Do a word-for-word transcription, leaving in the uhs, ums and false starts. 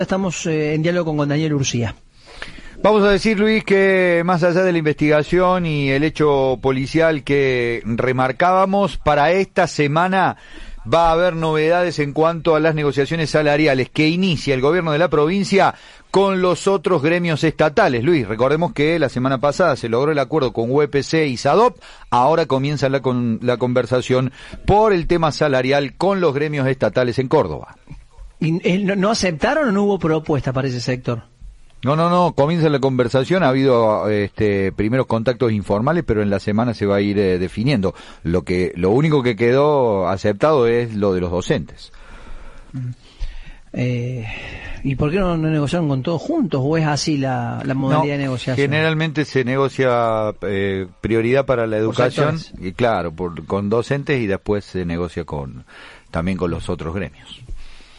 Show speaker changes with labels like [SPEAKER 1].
[SPEAKER 1] Estamos eh, en diálogo con Daniel Urcía.
[SPEAKER 2] Vamos a decir, Luis, que más allá de la investigación y el hecho policial que remarcábamos, para esta semana va a haber novedades en cuanto a las negociaciones salariales que inicia el gobierno de la provincia con los otros gremios estatales. Luis, recordemos que la semana pasada se logró el acuerdo con U E P C y SADOP, ahora comienza la, con, la conversación por el tema salarial con los gremios estatales en Córdoba.
[SPEAKER 1] ¿Y, eh, no, ¿No aceptaron o no hubo propuesta para ese sector?
[SPEAKER 2] No, no, no, comienza la conversación, ha habido este, primeros contactos informales, pero en la semana se va a ir eh, definiendo. Lo que, lo único que quedó aceptado es lo de los docentes.
[SPEAKER 1] Eh, ¿Y por qué no, no negociaron con todos juntos? ¿O es así la, la modalidad
[SPEAKER 2] no,
[SPEAKER 1] de negociación?
[SPEAKER 2] Generalmente se negocia eh, prioridad para la educación, y claro, por, con docentes y después se negocia con también con los otros gremios.